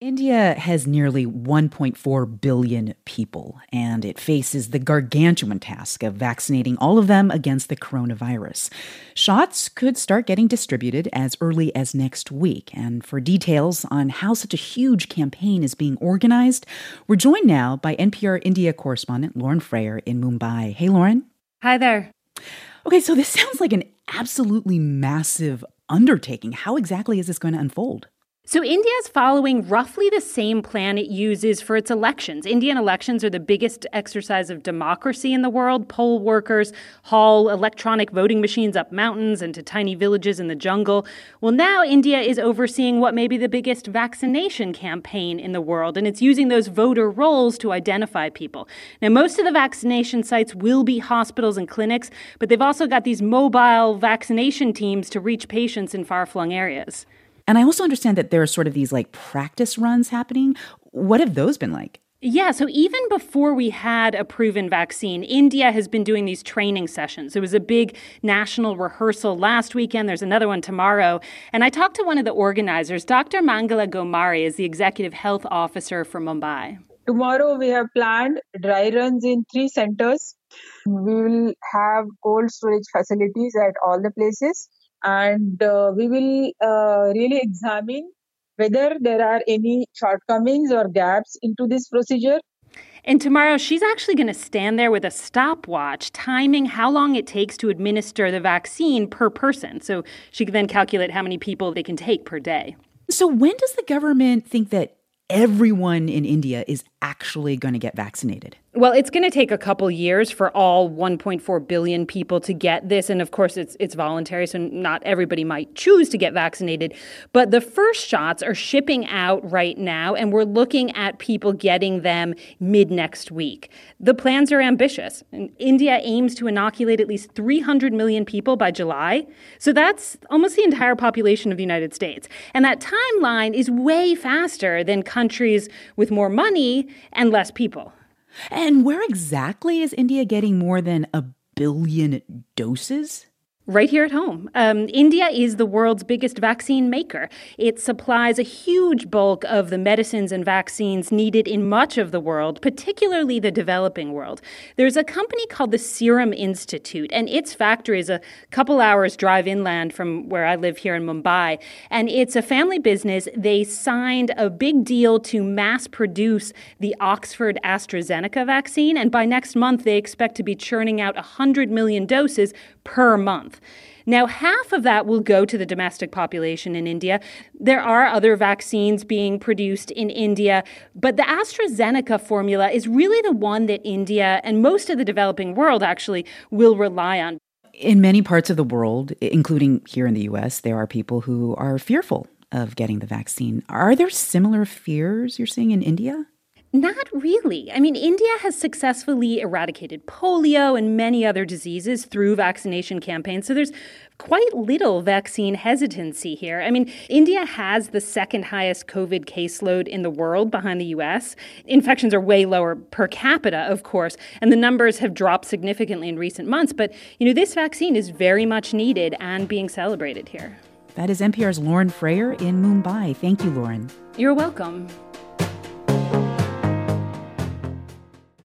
India has nearly 1.4 billion people, and it faces the gargantuan task of vaccinating all of them against the coronavirus. Shots could start getting distributed as early as next week. And for details on how such a huge campaign is being organized, we're joined now by NPR India correspondent Lauren Frayer in Mumbai. Hey, Lauren. Hi there. Okay, so this sounds like an absolutely massive undertaking. How exactly is this going to unfold? So India is following roughly the same plan it uses for its elections. Indian elections are the biggest exercise of democracy in the world. Poll workers haul electronic voting machines up mountains and to tiny villages in the jungle. Well, now India is overseeing what may be the biggest vaccination campaign in the world, and it's using those voter rolls to identify people. Now, most of the vaccination sites will be hospitals and clinics, but they've also got these mobile vaccination teams to reach patients in far-flung areas. And I also understand that there are sort of these practice runs happening. What have those been like? Yeah, so even before we had a proven vaccine, India has been doing these training sessions. There was a big national rehearsal last weekend. There's another one tomorrow. And I talked to one of the organizers. Dr. Mangala Gomari is the executive health officer for Mumbai. Tomorrow we have planned dry runs in 3 centers. We will have cold storage facilities at all the places. And we will really examine whether there are any shortcomings or gaps into this procedure. And tomorrow, she's actually going to stand there with a stopwatch, timing how long it takes to administer the vaccine per person. So she can then calculate how many people they can take per day. So when does the government think that everyone in India is actually going to get vaccinated? Well, it's going to take a couple years for all 1.4 billion people to get this. And of course, it's voluntary, so not everybody might choose to get vaccinated. But the first shots are shipping out right now, and we're looking at people getting them mid-next week. The plans are ambitious. And India aims to inoculate at least 300 million people by July. So that's almost the entire population of the United States. And that timeline is way faster than countries with more money and less people. And where exactly is India getting more than 1 billion doses? Right here at home. India is the world's biggest vaccine maker. It supplies a huge bulk of the medicines and vaccines needed in much of the world, particularly the developing world. There's a company called the Serum Institute, and its factory is a couple hours drive inland from where I live here in Mumbai. And it's a family business. They signed a big deal to mass produce the Oxford AstraZeneca vaccine, and by next month they expect to be churning out 100 million doses per month. Now, half of that will go to the domestic population in India. There are other vaccines being produced in India, but the AstraZeneca formula is really the one that India and most of the developing world actually will rely on. In many parts of the world, including here in the U.S., there are people who are fearful of getting the vaccine. Are there similar fears you're seeing in India? Not really. I mean, India has successfully eradicated polio and many other diseases through vaccination campaigns. So there's quite little vaccine hesitancy here. I mean, India has the second highest COVID caseload in the world behind the U.S. Infections are way lower per capita, of course, and the numbers have dropped significantly in recent months. But, this vaccine is very much needed and being celebrated here. That is NPR's Lauren Frayer in Mumbai. Thank you, Lauren. You're welcome.